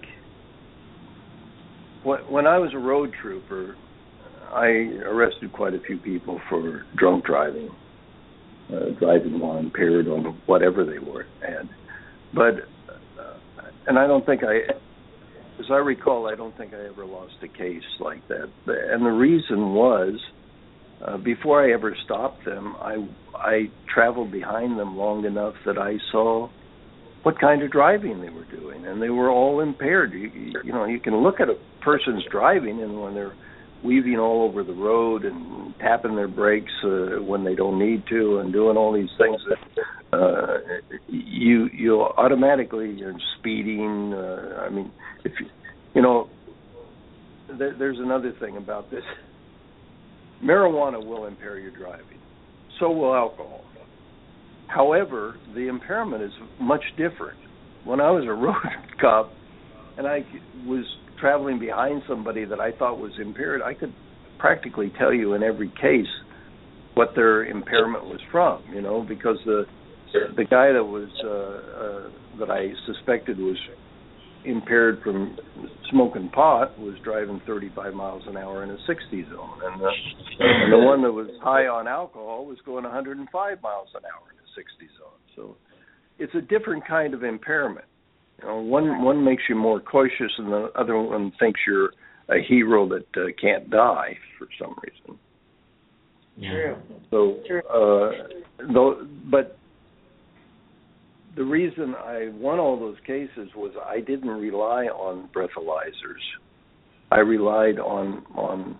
when I was a road trooper, I arrested quite a few people for drunk driving, uh, driving while impaired on whatever they were at. But, uh, and I don't think I, as I recall, I don't think I ever lost a case like that. And the reason was, uh, before I ever stopped them, I I traveled behind them long enough that I saw what kind of driving they were doing, and they were all impaired. You, you know, you can look at a person's driving, and when they're weaving all over the road and tapping their brakes uh, when they don't need to, and doing all these things that uh, you you automatically you're speeding. Uh, I mean, if you, you know, there, there's another thing about this. Marijuana will impair your driving. So will alcohol. However, the impairment is much different. When I was a road cop and I was traveling behind somebody that I thought was impaired, I could practically tell you in every case what their impairment was from, you know, because the the guy that was uh, uh, that I suspected was impaired from smoking pot was driving thirty-five miles an hour in a sixty zone, and the, and the one that was high on alcohol was going one hundred five miles an hour in a sixty zone. So it's a different kind of impairment. You know, one one makes you more cautious, and the other one thinks you're a hero that uh, can't die for some reason. True. So, uh, though, but the reason I won all those cases was I didn't rely on breathalyzers. I relied on on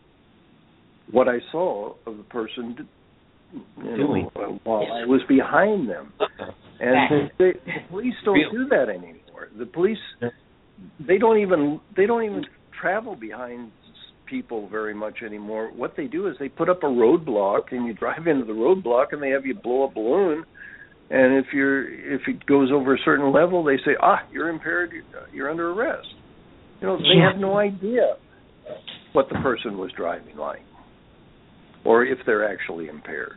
what I saw of the person, you know, while I was behind them. And they, the police don't do that anymore. The police, they don't even they don't even travel behind people very much anymore. What they do is they put up a roadblock, and you drive into the roadblock, and they have you blow a balloon. And if you're if it goes over a certain level, they say, ah, you're impaired, you're, you're under arrest. You know, they have no idea what the person was driving like, or if they're actually impaired.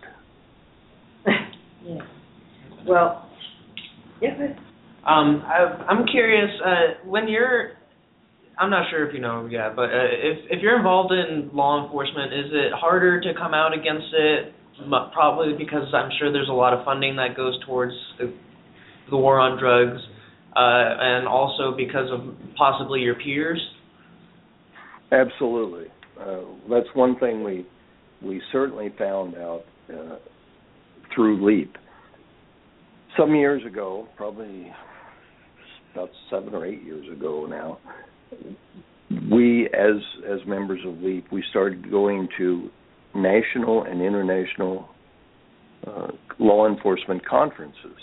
Yeah. Well, yeah. Um, I, I'm curious, uh, when you're, I'm not sure if you know yet, but uh, if if you're involved in law enforcement, is it harder to come out against it? Probably because I'm sure there's a lot of funding that goes towards the, the war on drugs, uh, and also because of possibly your peers? Absolutely. Uh, that's one thing we we certainly found out uh, through LEAP. Some years ago, probably about seven or eight years ago now, we, as as members of LEAP, we started going to national and international uh, law enforcement conferences.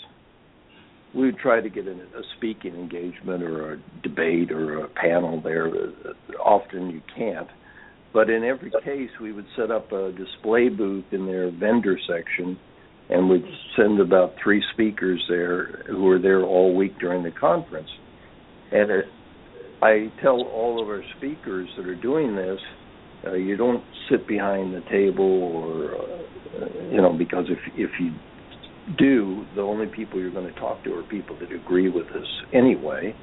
We would try to get a, a speaking engagement or a debate or a panel there. Often you can't. But in every case, we would set up a display booth in their vendor section and would send about three speakers there who were there all week during the conference. And it, I tell all of our speakers that are doing this, uh, you don't sit behind the table or, uh, you know, because if if you do, the only people you're going to talk to are people that agree with us anyway.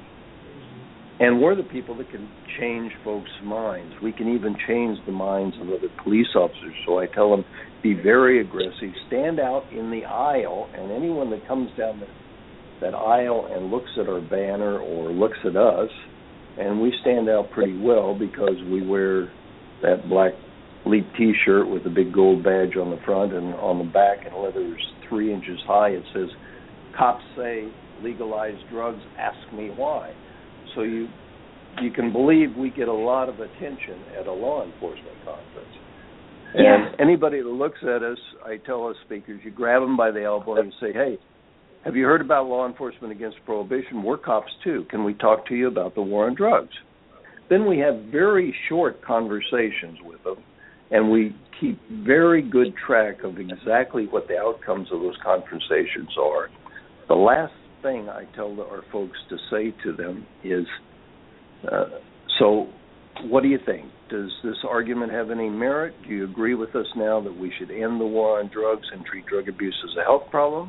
And we're the people that can change folks' minds. We can even change the minds of other police officers. So I tell them, be very aggressive, stand out in the aisle, and anyone that comes down the, that aisle and looks at our banner or looks at us, and we stand out pretty well because we wear that black LEAP T-shirt with a big gold badge on the front, and on the back in letters three inches high it says, "Cops say legalize drugs, ask me why." So you you can believe we get a lot of attention at a law enforcement conference. Yeah. And anybody that looks at us, I tell us speakers, you grab them by the elbow and say, "Hey, have you heard about law enforcement against prohibition? We're cops too. Can we talk to you about the war on drugs?" Then we have very short conversations with them, and we keep very good track of exactly what the outcomes of those conversations are. The last thing I tell our folks to say to them is, uh, so what do you think? Does this argument have any merit? Do you agree with us now that we should end the war on drugs and treat drug abuse as a health problem?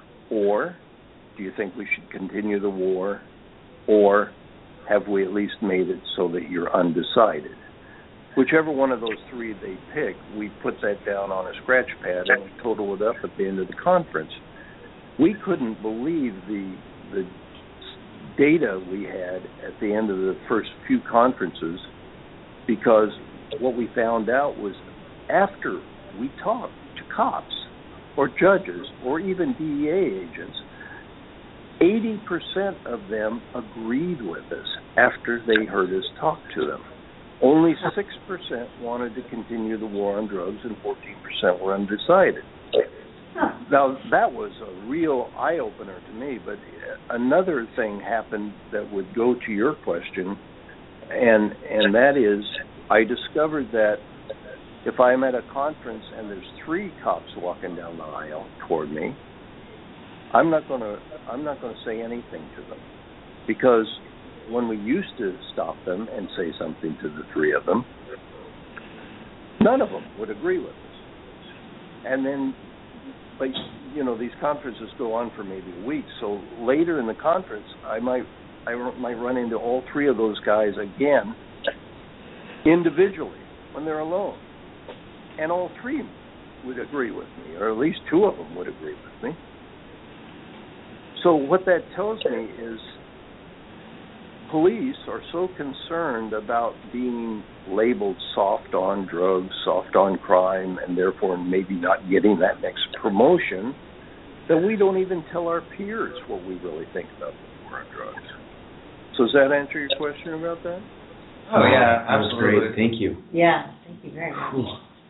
Or do you think we should continue the war? Or have we at least made it so that you're undecided? Whichever one of those three they pick, we put that down on a scratch pad and we total it up at the end of the conference. We couldn't believe the the data we had at the end of the first few conferences, because what we found out was after we talked to cops or judges or even D E A agents, eighty percent of them agreed with us after they heard us talk to them. Only six percent wanted to continue the war on drugs and fourteen percent were undecided. Now, that was a real eye-opener to me, but another thing happened that would go to your question, and and that is I discovered that if I'm at a conference and there's three cops walking down the aisle toward me, I'm not going to I'm not going to say anything to them, because when we used to stop them and say something to the three of them, none of them would agree with us. And then, but you know, these conferences go on for maybe a week. So later in the conference, I might I might run into all three of those guys again, individually when they're alone, and all three would agree with me, or at least two of them would agree with me. So what that tells me is police are so concerned about being labeled soft on drugs, soft on crime, and therefore maybe not getting that next promotion, that we don't even tell our peers what we really think about the war on drugs. So does that answer your question about that? Oh, yeah, absolutely. That was great. Thank you. Yeah, thank you very much.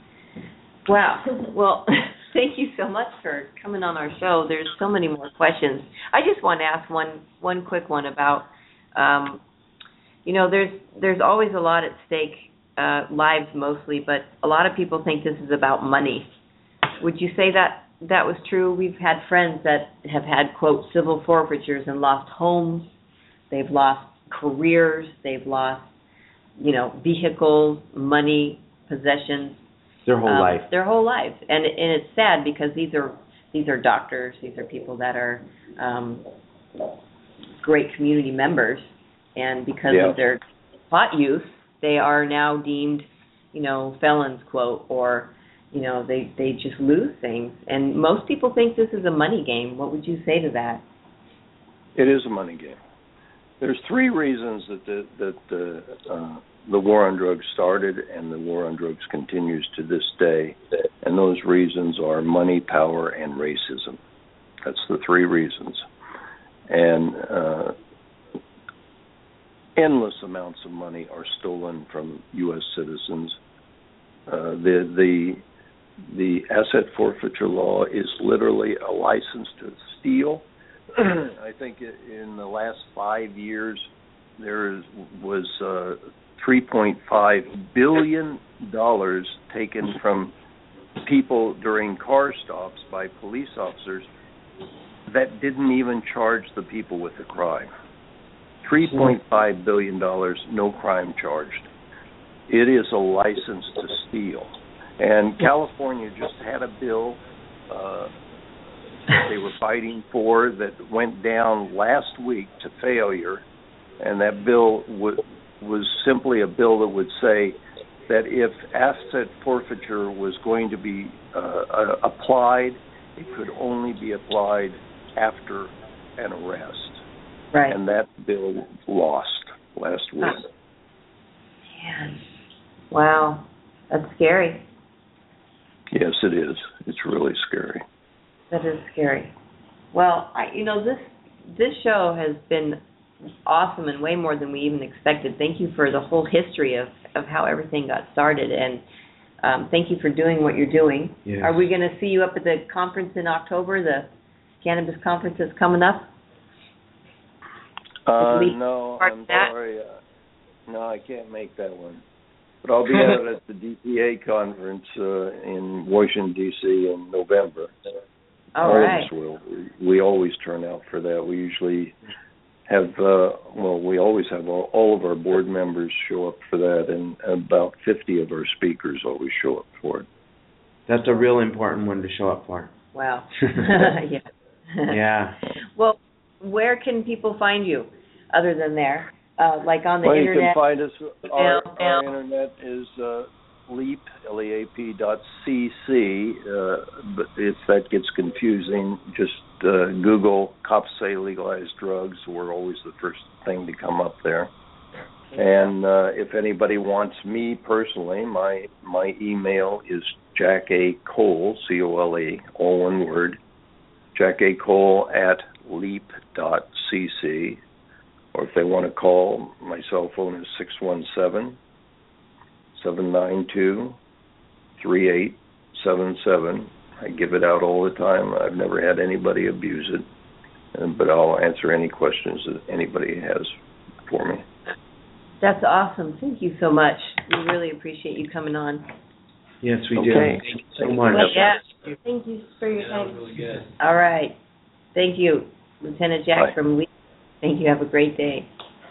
Wow. Well, thank you so much for coming on our show. There's so many more questions. I just want to ask one one quick one about, um, you know, there's there's always a lot at stake, uh, lives mostly, but a lot of people think this is about money. Would you say that that was true? We've had friends that have had, quote, civil forfeitures and lost homes. They've lost careers. They've lost, you know, vehicles, money, possessions. Their whole um, life. Their whole lives, and and it's sad because these are these are doctors, these are people that are um, great community members, and because yeah. of their pot use, they are now deemed, you know, felons, quote, or you know, they they just lose things. And most people think this is a money game. What would you say to that? It is a money game. There's three reasons that the that the uh, the war on drugs started, and the war on drugs continues to this day. And those reasons are money, power, and racism. That's the three reasons. And uh, endless amounts of money are stolen from U S citizens. Uh, the the the asset forfeiture law is literally a license to steal. I think in the last five years there is, was uh, three point five billion dollars taken from people during car stops by police officers that didn't even charge the people with the crime. three point five billion dollars, no crime charged. It is a license to steal. And California just had a bill uh, that they were fighting for that went down last week to failure, and that bill w- was simply a bill that would say that if asset forfeiture was going to be uh, uh, applied, it could only be applied after an arrest. Right. And that bill lost last week. Man. Wow. That's scary. Yes, it is. It's really scary. That is scary. Well, I, you know, this this show has been awesome and way more than we even expected. Thank you for the whole history of, of how everything got started, and um, thank you for doing what you're doing. Yes. Are we going to see you up at the conference in October, the cannabis conference that's coming up? Uh, no, I'm sorry. Uh, no, I can't make that one. But I'll be out at the D P A conference uh, in Washington, D C in November. All, all right. of us will. We, we always turn out for that. We usually have, uh, well, we always have all, all of our board members show up for that, and about fifty of our speakers always show up for it. That's a real important one to show up for. Wow. yeah. Yeah. Well, where can people find you other than there? Uh, like on the well, internet? You can find us. Our, Now, our now. internet is uh, leap, L E A P dot C C. Uh, but if that gets confusing, just uh, Google cops say legalized drugs. We're always the first thing to come up there. And uh, if anybody wants me personally, my my email is Jack A. Cole, C O L E, all one word, Jack A. Cole at leap dot C C. Or if they want to call, my cell phone is six one seven, seven nine two, three eight seven seven. I give it out all the time. I've never had anybody abuse it, but I'll answer any questions that anybody has for me. That's awesome. Thank you so much. We really appreciate you coming on. Yes, we okay. do. Thank you so much. Well, yeah. Thank you for your time. Really good. All right. Thank you, Lieutenant Jack Bye. from Lee. Thank you. Have a great day.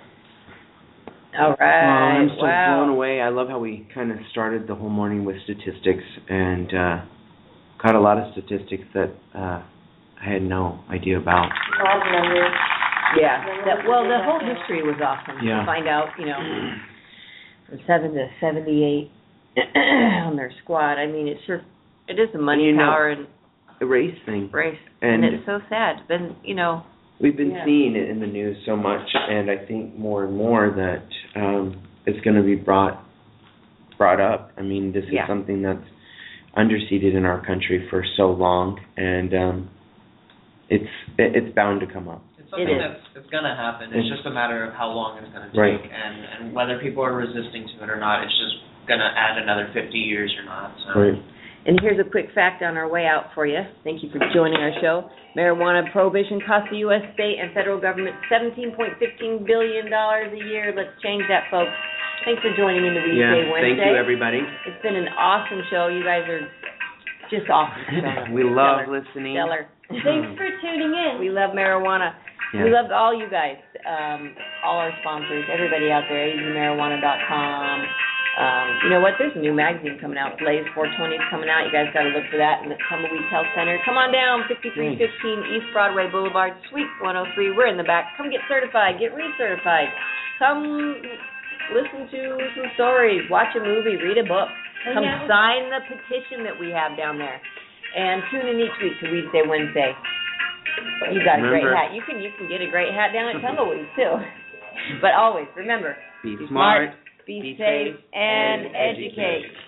All Well, right. I'm so wow. blown away. I love how we kind of started the whole morning with statistics and uh, got a lot of statistics that uh, I had no idea about. A lot of numbers. Yeah. That, well, the whole history was awesome. Yeah. To find out, you know, from seven to seventy-eight on their squad. I mean, it's sure it is the money, You know, power, and The race thing. race, And, and it's so sad. Then you know. we've been yeah. seeing it in the news so much, and I think more and more that um, it's going to be brought brought up. I mean, this Yeah. is something that's underseated in our country for so long, and um, it's it, it's bound to come up. It's something It is. that's it's going to happen. It's just a matter of how long it's going to take, Right. and, and whether people are resisting to it or not. It's just going to add another fifty years or not. So. Right. And here's a quick fact on our way out for you. Thank you for joining our show. Marijuana prohibition costs the U S state and federal government seventeen point one five billion dollars a year. Let's change that, folks. Thanks for joining me the Weekday Yeah. Wednesday. Thank you, everybody. It's been an awesome show. You guys are just awesome. We love Stellar. listening. Stellar. Thanks for tuning in. We love marijuana. Yeah. We love all you guys, um, all our sponsors, everybody out there, easy marijuana dot com. Um, you know what? There's a new magazine coming out. Blaze four twenty is coming out. You guys got to look for that in the Tumbleweed Health Center. Come on down, fifty-three fifteen East Broadway Boulevard, Suite one oh three. We're in the back. Come get certified. Get recertified. Come listen to some stories. Watch a movie. Read a book. Come yeah. sign the petition that we have down there. And tune in each week to Weekday Wednesday. You got a great Remember- hat. You can you can get a great hat down at Tumbleweed too. But always, remember, Be, be smart, smart, be, be safe, safe, and and educate. educate.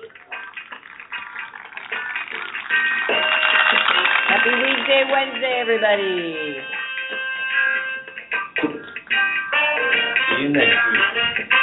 Happy Weekday Wednesday, everybody. See you next week.